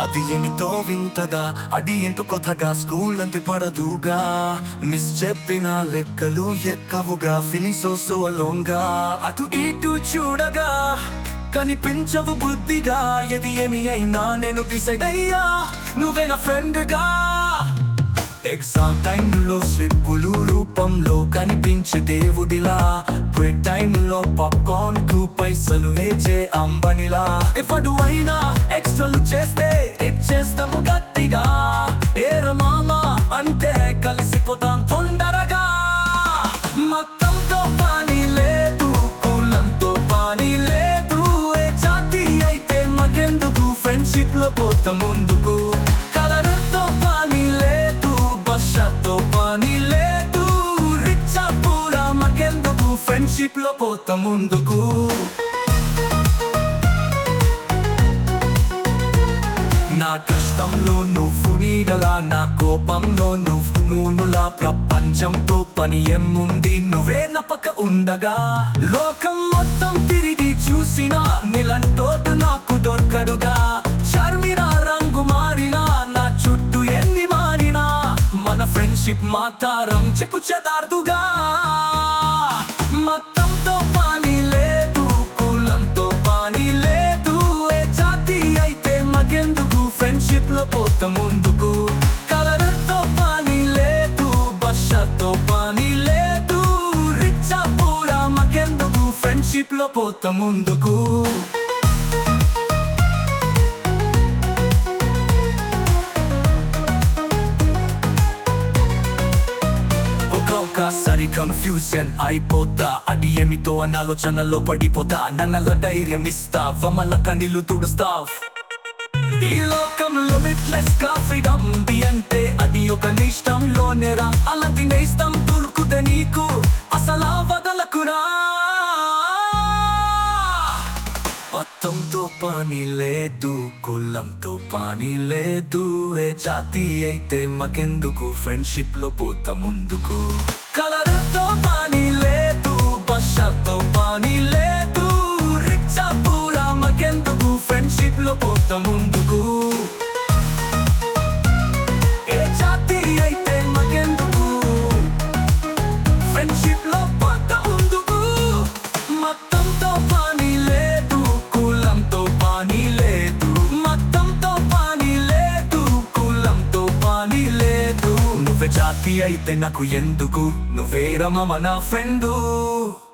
అది ఎంతో వింతగా, అది ఎంతో కొత్తగా, స్కూల్ అంటే పడదుగా. మిస్ చెప్పిన లెక్కలు ఎక్కవుగా, ఫీలింగ్ సో అలోన్గా. అటు ఇటు చూడగా కనిపించవు బుద్ధిగా, ఏది ఏమి అయినా నేను డిసైడ్ అయ్యా, నువ్వే నా ఫ్రెండ్గా. ఎగ్జామ్ టైంలో స్లిప్పులు రూపంలో కనిపించే దేవుడిలా, బ్రేక్ టైంలో పాప్కార్న్ కు పైసలు వేచే అంబనిలా. ఎప్పుడు అయినా ఎక్స్ట్రాలు చేస్తే చేస్తాము గట్టిగా, ఏర మామా అంటే కలిసిపోతాం తొందరగా. మొత్తంతో పని లేదు, కులంతో పని లేదు, ఏ జాతి అయితే మాకెందుకు, ఫ్రెండ్షిప్ లో పోతా ముందుకు. కలర్తో పని లేదు, భాషతో పని లేదు, రిచ్చా పూరా మాకెందుకు, ఫ్రెండ్షిప్ లో పోతా ముందుకు. నా కష్టంలో నువ్వు నీడలా, నా కోపంలో నువ్వు నూనులా, ప్రపంచంతో పని ఏముంది, నువ్వే నా పక్క ఉండగా. లోకం మొత్తం తిరిగి చూసినా నీలంటోడు నాకు దొరకడుగా. షర్మిరా రంగు మారినా, నా చుట్టూ ఎన్ని మారినా, మన ఫ్రెండ్షిప్ మాతారం చెప్పు చెదార్దుగా. మొత్తంతో పని లేదు, కులంతో పని లేదు, ఏ జాతి అయితే మాకెందుకు, ఫ్రెండ్షిప్ లో పోతా ముందుకు. కలర్తో పని లేదు, భాషతో పని లేదు, రిచ్చా పూరా మాకెందుకు, ఫ్రెండ్షిప్ లో పోతా ముందుకు. ఒక్కొక్కసారి కన్ఫ్యూజన్ అయిపోతా, అది ఏమిటో అని ఆలోచనలో పడిపోతా. నన్నలో ధైర్యం ఇస్తావా, మళ్ళా కన్నీళ్ళు తుడుస్తావ్. ఈ లోకంలో లిమిట్లెస్ గా ఫ్రీడమ్ ఉంది అంటే అది ఒక నిష్టంలోనేరా. అలాంటి నేస్తం దొరుకుతే నీకు అసలా వదలకురా. మొత్తంతో పని లేదు, కులంతో పని లేదు, ఏ జాతి అయితే మాకెందుకు, ఫ్రెండ్షిప్ లో పోతా ముందుకు. కలర్తో పని లేదు, భాషతో పని లేదు, రిచ్చా పూరా మాకెందుకు, ఫ్రెండ్షిప్ లో పోతా ముందుకు. ఏ జాతి అయితే మాకెందుకు, ఫ్రెండ్షిప్ లో పోతా ముందుకు. మొత్తంతో పని లేదు, కులంతో పని లేదు, మొత్తంతో పని లేదు, కులంతో పని లేదు, నువ్వే జాతి అయితే నాకు ఎందుకు, నువ్వే రమ మన ఫ్రెండు.